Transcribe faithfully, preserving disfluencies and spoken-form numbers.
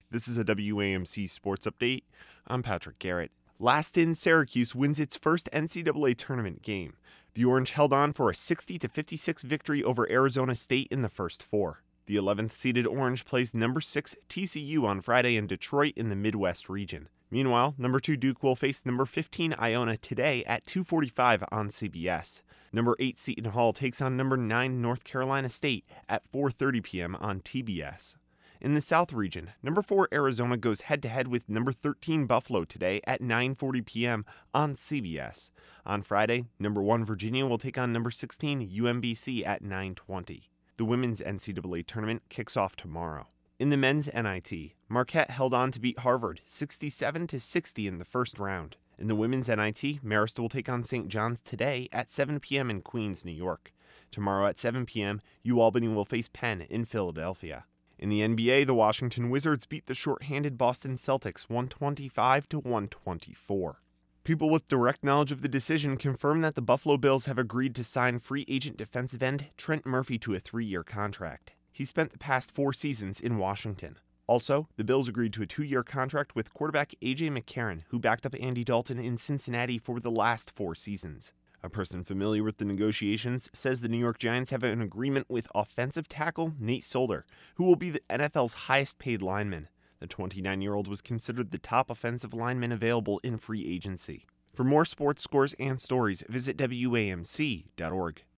This is a W A M C Sports Update. I'm Patrick Garrett. Last in, Syracuse wins its first N C double A tournament game. The Orange held on for a sixty to fifty-six victory over Arizona State in the first four. The eleventh-seeded Orange plays number six T C U on Friday in Detroit in the Midwest region. Meanwhile, number two Duke will face number fifteen Iona today at two forty-five on C B S. Number eight Seton Hall takes on number nine North Carolina State at four thirty p.m. on T B S. In the South region, number four Arizona goes head-to-head with number thirteen Buffalo today at nine forty p.m. on C B S. On Friday, number one Virginia will take on number sixteen U M B C at nine twenty. The women's N C double A tournament kicks off tomorrow. In the men's N I T, Marquette held on to beat Harvard sixty-seven to sixty in the first round. In the women's N I T, Marist will take on Saint John's today at seven p.m. in Queens, New York. Tomorrow at seven p.m., UAlbany will face Penn in Philadelphia. In the N B A, the Washington Wizards beat the short-handed Boston Celtics one twenty-five to one twenty-four. People with direct knowledge of the decision confirm that the Buffalo Bills have agreed to sign free agent defensive end Trent Murphy to a three-year contract. He spent the past four seasons in Washington. Also, the Bills agreed to a two-year contract with quarterback A J McCarron, who backed up Andy Dalton in Cincinnati for the last four seasons. A person familiar with the negotiations says the New York Giants have an agreement with offensive tackle Nate Solder, who will be the N F L's highest-paid lineman. The twenty-nine-year-old was considered the top offensive lineman available in free agency. For more sports scores and stories, visit W A M C dot org.